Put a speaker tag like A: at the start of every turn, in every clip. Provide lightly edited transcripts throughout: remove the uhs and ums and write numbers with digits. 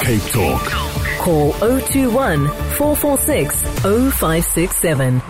A: Cape Talk.
B: Call 021 446 0567.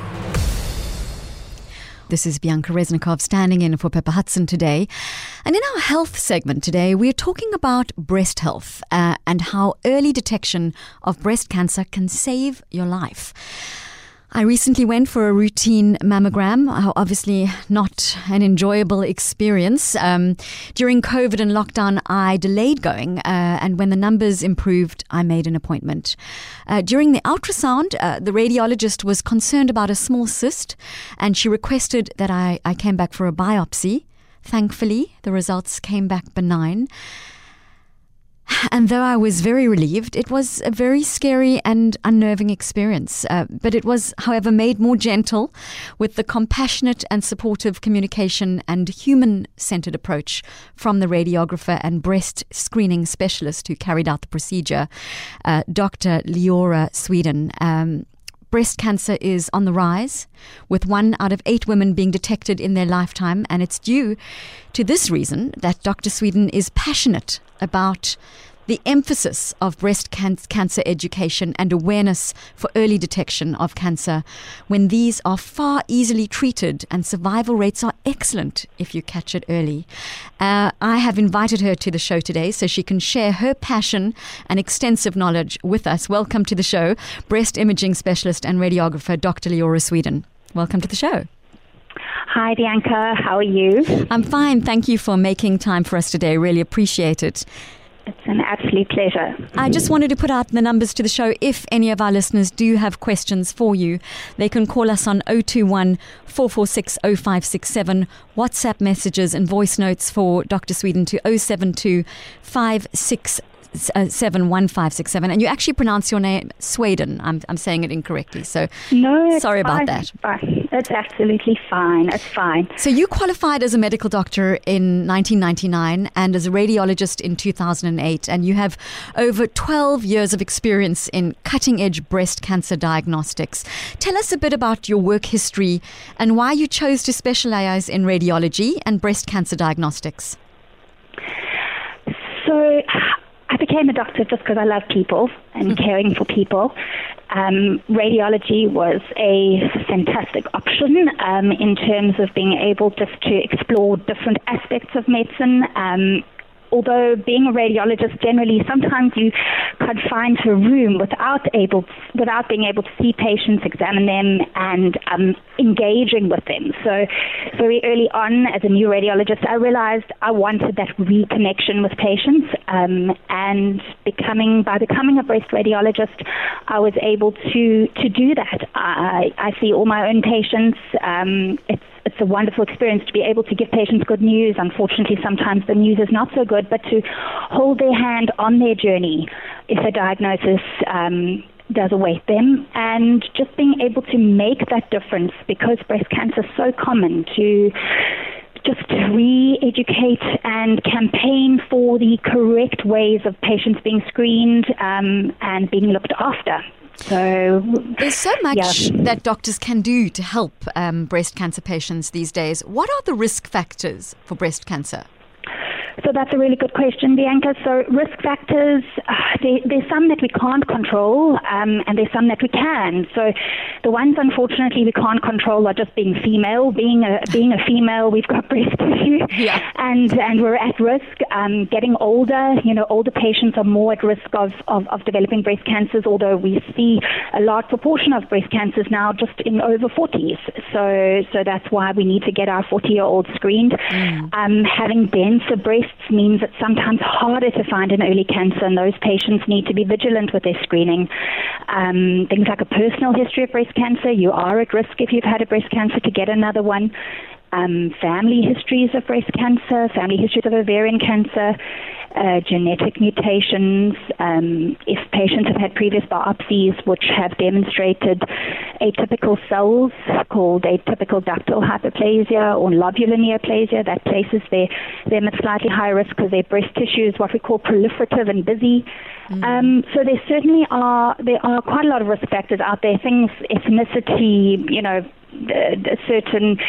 C: This is Bianca Reznikov standing in for Pepper Hudson today. And in our health segment today, we're talking about breast health and how early detection of breast cancer can save your life. I recently went for a routine mammogram, obviously not an enjoyable experience. During COVID and lockdown, I delayed going, and when the numbers improved, I made an appointment. During the ultrasound, the radiologist was concerned about a small cyst, and she requested that I came back for a biopsy. Thankfully, the results came back benign. And though I was very relieved, it was a very scary and unnerving experience. But it was, however, made more gentle with the compassionate and supportive communication and human-centered approach from the radiographer and breast screening specialist who carried out the procedure, Dr. Leora Sweden. Breast cancer is on the rise, with 1 out of 8 women being detected in their lifetime, and it's due to this reason that Dr. Sweden is passionate about the emphasis of breast cancer education and awareness for early detection of cancer when these are far easily treated and survival rates are excellent if you catch it early. I have invited her to the show today so she can share her passion and extensive knowledge with us. Welcome to the show, breast imaging specialist and radiographer, Dr. Leora Sweden. Welcome to the show.
D: Hi, Bianca. How are you?
C: I'm fine. Thank you for making time for us today. Really appreciate it.
D: It's an absolute pleasure.
C: I just wanted to put out the numbers to the show. If any of our listeners do have questions for you, they can call us on 021 446 0567, WhatsApp messages and voice notes for Dr. Sweden to 072 5671567. And you actually pronounce your name Sweden. I'm saying it incorrectly, so
D: no,
C: sorry about that.
D: It's fine. It's absolutely fine. It's fine.
C: So you qualified as a medical doctor in 1999 and as a radiologist in 2008, and you have over 12 years of experience in cutting-edge breast cancer diagnostics. Tell us a bit about your work history and why you chose to specialize in radiology and breast cancer diagnostics.
D: So I became a doctor just because I love people and caring for people. Radiology was a fantastic option in terms of being able just to explore different aspects of medicine. Although being a radiologist, generally, sometimes you confine to a room without being able to see patients, examine them, and engaging with them. So very early on, as a new radiologist, I realized I wanted that reconnection with patients. And by becoming a breast radiologist, I was able to do that. I see all my own patients. It's a wonderful experience to be able to give patients good news. Unfortunately, sometimes the news is not so good, but to hold their hand on their journey if a diagnosis does await them, and just being able to make that difference, because breast cancer is so common, to just re-educate and campaign for the correct ways of patients being screened and being looked after. So
C: there's so much that doctors can do to help breast cancer patients these days. What are the risk factors for breast cancer?
D: So that's a really good question, Bianca. So risk factors, there's some that we can't control, and there's some that we can. So the ones, unfortunately, we can't control are just being female. Being a female, we've got breast tissue, and we're at risk. Getting older, older patients are more at risk of developing breast cancers, although we see a large proportion of breast cancers now just in over 40s. So that's why we need to get our 40-year-olds screened. Having denser breasts means it's sometimes harder to find an early cancer, and those patients need to be vigilant with their screening. Things like a personal history of breast cancer, you are at risk if you've had a breast cancer to get another one. Family histories of breast cancer, family histories of ovarian cancer, genetic mutations. If patients have had previous biopsies which have demonstrated atypical cells called atypical ductal hyperplasia or lobular neoplasia, that places them at slightly higher risk because their breast tissue is what we call proliferative and busy. So there certainly are quite a lot of risk factors out there. Things, ethnicity, certain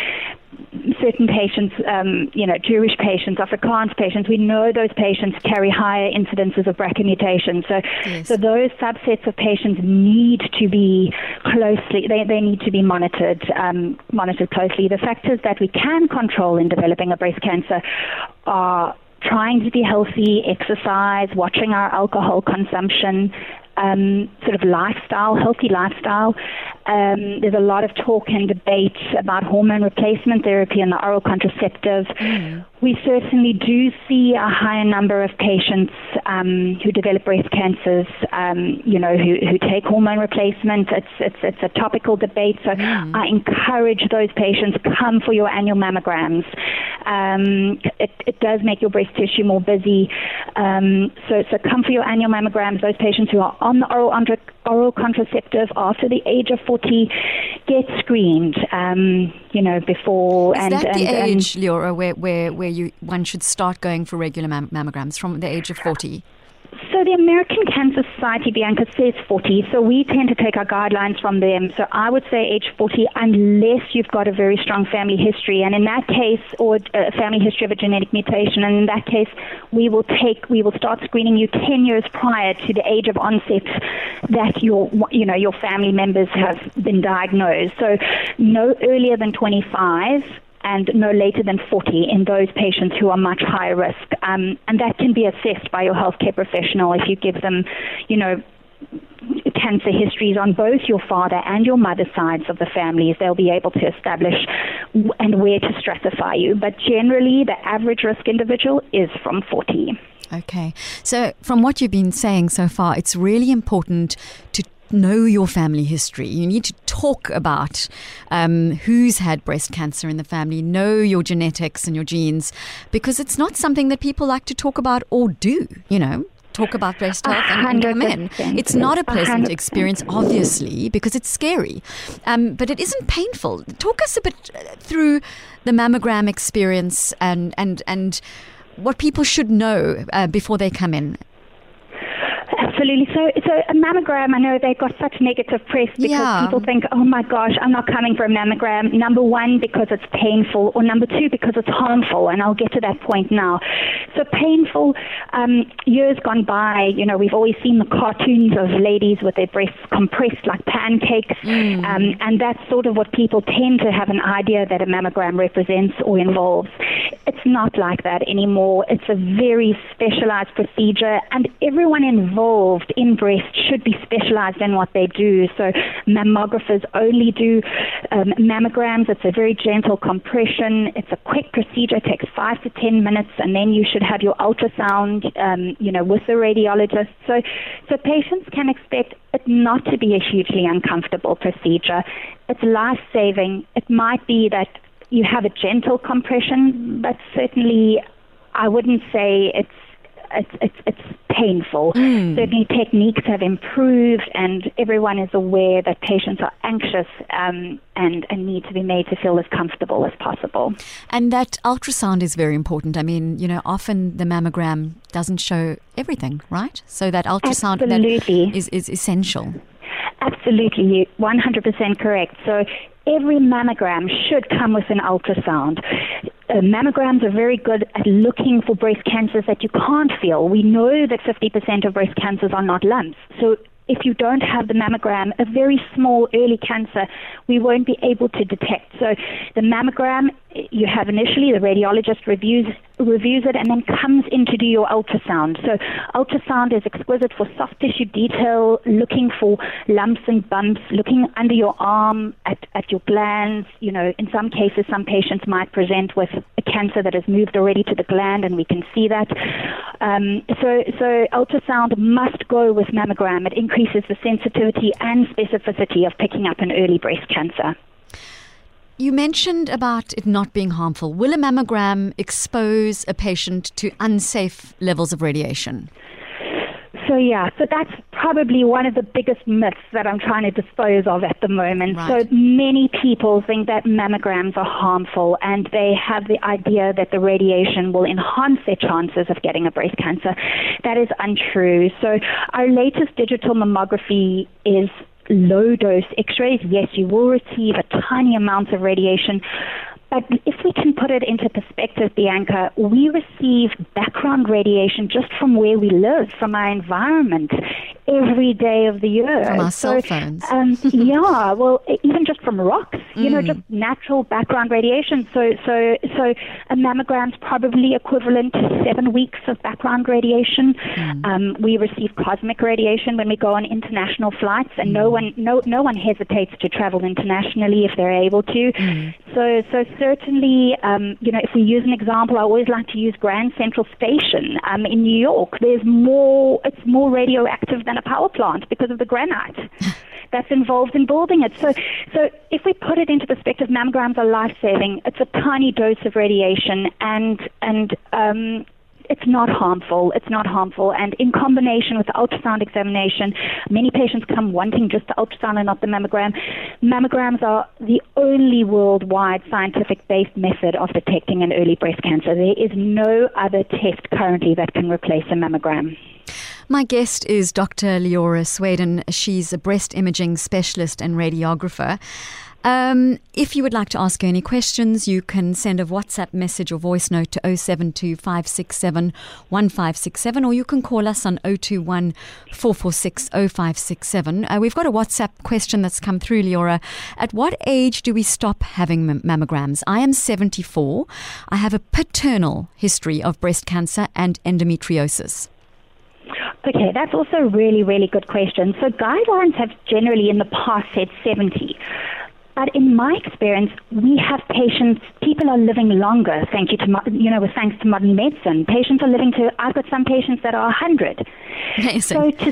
D: certain patients, Jewish patients, Afrikaans patients, we know those patients carry higher incidences of BRCA mutations. So those subsets of patients need to be they need to be monitored closely. The factors that we can control in developing a breast cancer are trying to be healthy, exercise, watching our alcohol consumption, sort of lifestyle, healthy lifestyle. There's a lot of talk and debate about hormone replacement therapy and the oral contraceptive. We certainly do see a higher number of patients who develop breast cancers, who take hormone replacement. It's a topical debate, so I encourage those patients, come for your annual mammograms. It does make your breast tissue more busy. So come for your annual mammograms. Those patients who are on the oral contraceptive after the age of 40 get screened, before.
C: Is that the age, Leora, where one should start going for regular mammograms, from the age of 40?
D: So the American Cancer Society, Bianca, says 40, so we tend to take our guidelines from them. So I would say age 40, unless you've got a very strong family history, and in that case, or a family history of a genetic mutation, and in that case, we will start screening you 10 years prior to the age of onset that your family members have been diagnosed. So no earlier than 25, and no later than 40 in those patients who are much higher risk. And that can be assessed by your healthcare professional if you give them, cancer histories on both your father and your mother's sides of the families. They'll be able to establish and where to stratify you. But generally, the average risk individual is from 40.
C: Okay. So from what you've been saying so far, it's really important to know your family history. You need to talk about who's had breast cancer in the family, know your genetics and your genes, because it's not something that people like to talk about or do, talk about breast health and come in. It's not a pleasant 100%. Experience, obviously, because it's scary. But it isn't painful. Talk us a bit through the mammogram experience and what people should know before they come in.
D: Absolutely. So a mammogram, I know they got such negative press because people think, oh my gosh, I'm not coming for a mammogram. Number one, because it's painful, or number two, because it's harmful. And I'll get to that point now. So painful, years gone by, we've always seen the cartoons of ladies with their breasts compressed like pancakes. And that's sort of what people tend to have an idea that a mammogram represents or involves. It's not like that anymore. It's a very specialized procedure, and everyone involved in breast should be specialized in what they do. So mammographers only do mammograms. It's a very gentle compression. It's a quick procedure. It takes 5 to 10 minutes, and then you should have your ultrasound, with the radiologist. So patients can expect it not to be a hugely uncomfortable procedure. It's life-saving. It might be that you have a gentle compression, but certainly I wouldn't say it's painful. Certainly techniques have improved, and everyone is aware that patients are anxious and need to be made to feel as comfortable as possible.
C: And that ultrasound is very important. I mean, often the mammogram doesn't show everything, right? So that ultrasound that is essential.
D: Absolutely, you're 100% correct. So every mammogram should come with an ultrasound. Mammograms are very good at looking for breast cancers that you can't feel. We know that 50% of breast cancers are not lumps. So if you don't have the mammogram, a very small early cancer, we won't be able to detect. So the mammogram, you have initially, the radiologist reviews it and then comes in to do your ultrasound. So ultrasound is exquisite for soft tissue detail, looking for lumps and bumps, looking under your arm at your glands. In some cases, some patients might present with a cancer that has moved already to the gland, and we can see that. So ultrasound must go with mammogram. It increases the sensitivity and specificity of picking up an early breast cancer.
C: You mentioned about it not being harmful. Will a mammogram expose a patient to unsafe levels of radiation?
D: So that's probably one of the biggest myths that I'm trying to dispose of at the moment.
C: Right.
D: So many people think that mammograms are harmful, and they have the idea that the radiation will enhance their chances of getting a breast cancer. That is untrue. So our latest digital mammography is low-dose X-rays. Yes, you will receive a tiny amount of radiation, But if we can put it into perspective, Bianca, we receive background radiation just from where we live, from our environment, every day of the year.
C: From our cell phones.
D: Yeah, well, even just from rocks, just natural background radiation. So a mammogram's probably equivalent to 7 weeks of background radiation. We receive cosmic radiation when we go on international flights, and no one hesitates to travel internationally if they're able to. So certainly, if we use an example, I always like to use Grand Central Station in New York. It's more radioactive than a power plant because of the granite that's involved in building it. So if we put it into perspective, mammograms are life-saving. It's a tiny dose of radiation, and it's not harmful. It's not harmful. And in combination with the ultrasound examination, many patients come wanting just the ultrasound and not the mammogram. Mammograms are the only worldwide scientific-based method of detecting an early breast cancer. There is no other test currently that can replace a mammogram.
C: My guest is Dr. Leora Sweden. She's a breast imaging specialist and radiographer. If you would like to ask her any questions, you can send a WhatsApp message or voice note to 072 567 1567, or you can call us on 021 446 0567. We've got a WhatsApp question that's come through, Leora. At what age do we stop having mammograms? I am 74. I have a paternal history of breast cancer and endometriosis.
D: Okay, that's also a really, really good question. So guidelines have generally in the past said 70. But in my experience, we have people are living longer, thanks to modern medicine. Patients are living I've got some patients that are 100.
C: Amazing.
D: So to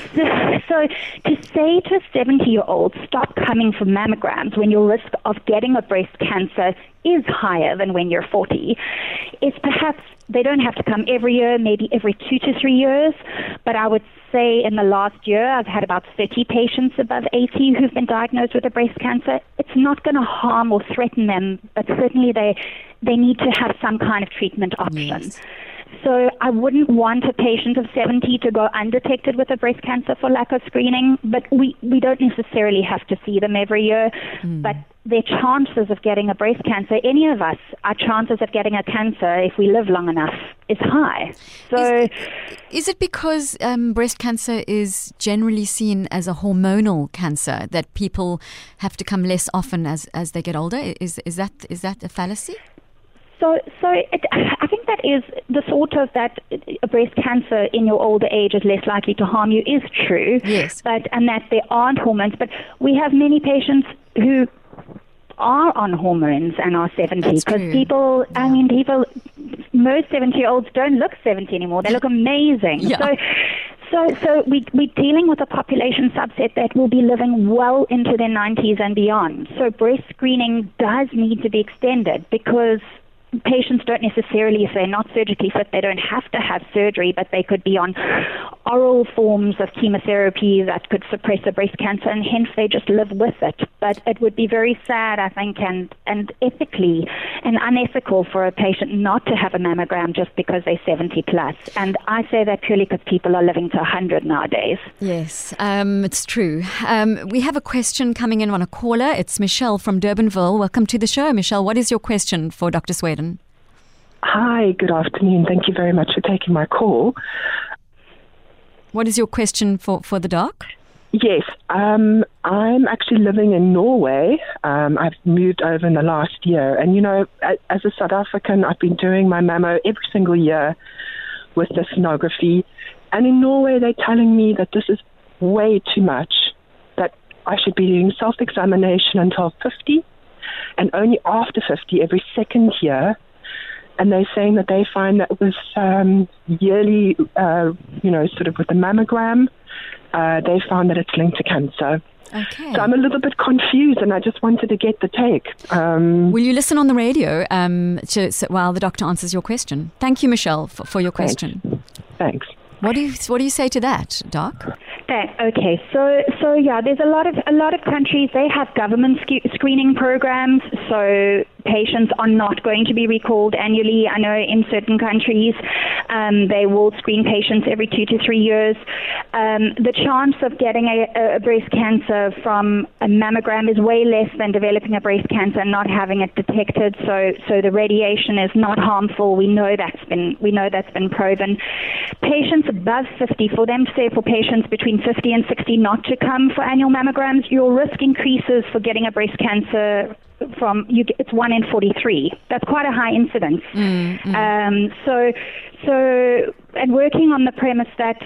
D: say to a 70-year-old, stop coming for mammograms when your risk of getting a breast cancer is higher than when you're 40, is perhaps they don't have to come every year, maybe every 2 to 3 years. But I would say in the last year, I've had about 30 patients above 80 who've been diagnosed with a breast cancer. It's not going to harm or threaten them, but certainly they need to have some kind of treatment option.
C: Yes.
D: So I wouldn't want a patient of 70 to go undetected with a breast cancer for lack of screening, but we don't necessarily have to see them every year. But their chances of getting a breast cancer, any of us, our chances of getting a cancer if we live long enough is high. So
C: is it because breast cancer is generally seen as a hormonal cancer that people have to come less often as they get older? Is that a fallacy?
D: So I think that is the sort of that a breast cancer in your older age is less likely to harm you is true.
C: Yes.
D: And that there aren't hormones. But we have many patients who are on hormones and are 70 because most 70-year-olds don't look 70 anymore. They look amazing.
C: Yeah.
D: So we're dealing with a population subset that will be living well into their 90s and beyond. So breast screening does need to be extended because patients don't necessarily, if they're not surgically fit, they don't have to have surgery, but they could be on oral forms of chemotherapy that could suppress a breast cancer, and hence they just live with it. But it would be very sad, I think, and ethically and unethical for a patient not to have a mammogram just because they're 70 plus. And I say that purely because people are living to 100 nowadays.
C: Yes, it's true. We have a question coming in on a caller. It's Michelle from Durbanville. Welcome to the show, Michelle. What is your question for Dr. Sweden?
A: Hi, good afternoon. Thank you very much for taking my call.
C: What is your question for the doc?
A: Yes, I'm actually living in Norway. I've moved over in the last year. And, as a South African, I've been doing my mammo every single year with the sonography. And in Norway, they're telling me that this is way too much, that I should be doing self-examination until 50 and only after 50 every second year. And they're saying that they find that with yearly, sort of with the mammogram, they found that it's linked to cancer.
C: Okay.
A: So I'm a little bit confused, and I just wanted to get the take.
C: Will you listen on the radio while the doctor answers your question? Thank you, Michelle, for your question.
A: Thanks.
C: What do you say to that, Doc?
D: Okay, so yeah, there's a lot of countries, they have government screening programs, so patients are not going to be recalled annually. I know in certain countries they will screen patients every 2 to 3 years. The chance of getting a breast cancer from a mammogram is way less than developing a breast cancer and not having it detected. So the radiation is not harmful. We know that's been proven. Patients above 50, for patients between 50 and 60 not to come for annual mammograms, your risk increases for getting a breast cancer it's 1 in 43. That's quite a high incidence. And working on the premise that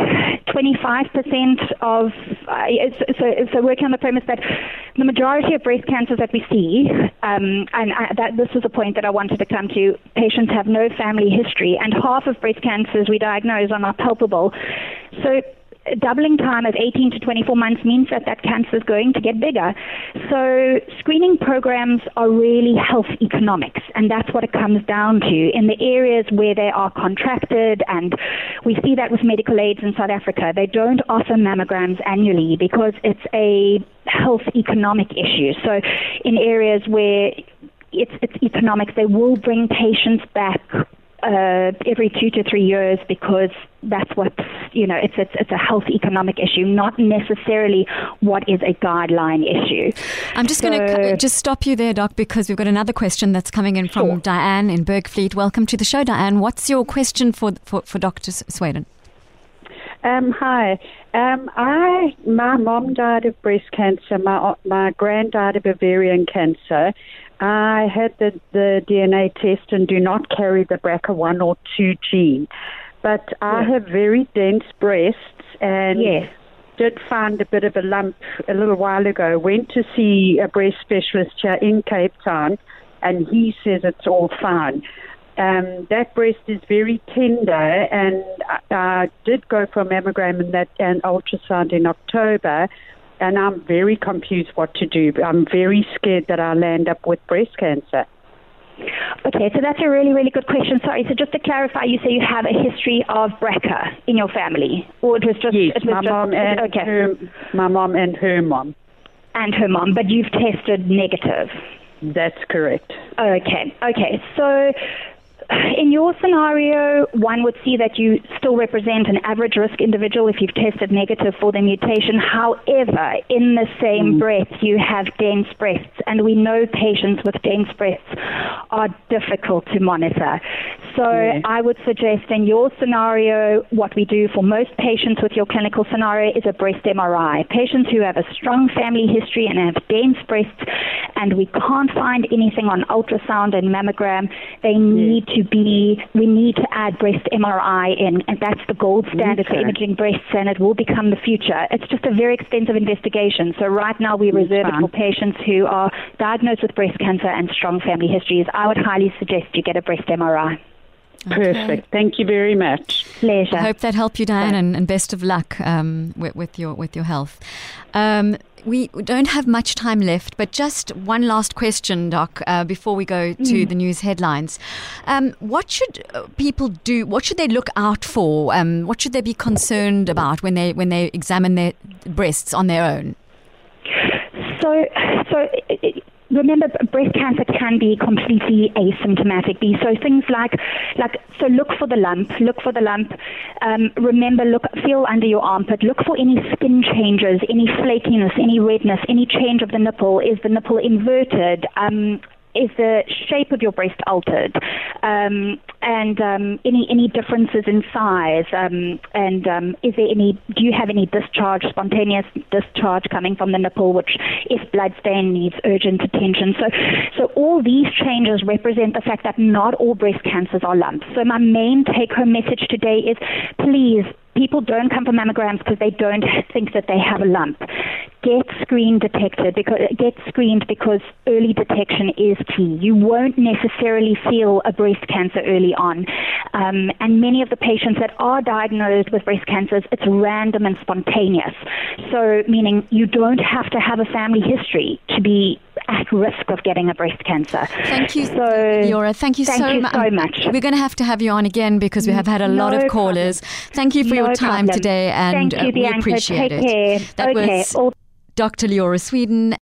D: 25% of working on the premise that the majority of breast cancers that we see, this was a point that I wanted to come to, patients have no family history, and half of breast cancers we diagnose are not palpable. So doubling time of 18 to 24 months means that cancer is going to get bigger. So screening programs are really health economics, and that's what it comes down to. In the areas where they are contracted, and we see that with medical aids in South Africa, they don't offer mammograms annually because it's a health economic issue. So in areas where it's economics, they will bring patients back every 2 to 3 years because that's what, it's a health economic issue, not necessarily what is a guideline issue.
C: I'm just going to just stop you there, Doc, because we've got another question that's coming in from Diane in Bergfleet. Welcome to the show, Diane. What's your question for Dr. Sweden?
E: Hi. My mom died of breast cancer. My grand died of ovarian cancer. I had the DNA test and do not carry the BRCA1 or 2 gene. But I have very dense breasts and did find a bit of a lump a little while ago. Went to see a breast specialist here in Cape Town, and he says it's all fine. That breast is very tender, and I did go for a mammogram and ultrasound in October, and I'm very confused what to do. I'm very scared that I'll land up with breast cancer.
D: Okay, so that's a really, really good question. Sorry, so just to clarify, you say you have a history of BRCA in your family? Or it was just...
E: Yes, my mom and her mom.
D: And her mom, but you've tested negative?
E: That's correct.
D: Okay. So in your scenario, one would see that you still represent an average risk individual if you've tested negative for the mutation. However, in the same breath, you have dense breasts, and we know patients with dense breasts are difficult to monitor. So I would suggest in your scenario, what we do for most patients with your clinical scenario is a breast MRI. Patients who have a strong family history and have dense breasts, and we can't find anything on ultrasound and mammogram, we need to add breast MRI in, and that's the gold standard for imaging breasts, and it will become the future. It's just a very extensive investigation. So right now we reserve it for patients who are diagnosed with breast cancer and strong family histories. I would highly suggest you get a breast MRI.
E: Perfect. Thank you very much.
D: Pleasure.
C: I hope that helped you, Diane, and best of luck with your health. We don't have much time left, but just one last question, Doc, before we go to the news headlines. What should people do? What should they look out for? What should they be concerned about when they examine their breasts on their own?
D: Remember, breast cancer can be completely asymptomatic. So things so look for the lump. Remember, feel under your armpit. Look for any skin changes, any flakiness, any redness, any change of the nipple. Is the nipple inverted? Is the shape of your breast altered? And any differences in size? Do you have any spontaneous discharge coming from the nipple, which, if bloodstain, needs urgent attention? So all these changes represent the fact that not all breast cancers are lumps. So my main take-home message today is, please, people don't come for mammograms because they don't think that they have a lump. Get screened because early detection is key. You won't necessarily feel a breast cancer early on. And many of the patients that are diagnosed with breast cancers, it's random and spontaneous. So meaning you don't have to have a family history to be at risk of getting a breast cancer.
C: Thank you, Leora. Thank you so much. We're going to have you on again because we have had a lot of callers. Thank you for your time today, and
D: Thank you,
C: we
D: Bianca.
C: appreciate
D: Take care.
C: That was Dr. Leora Sweden.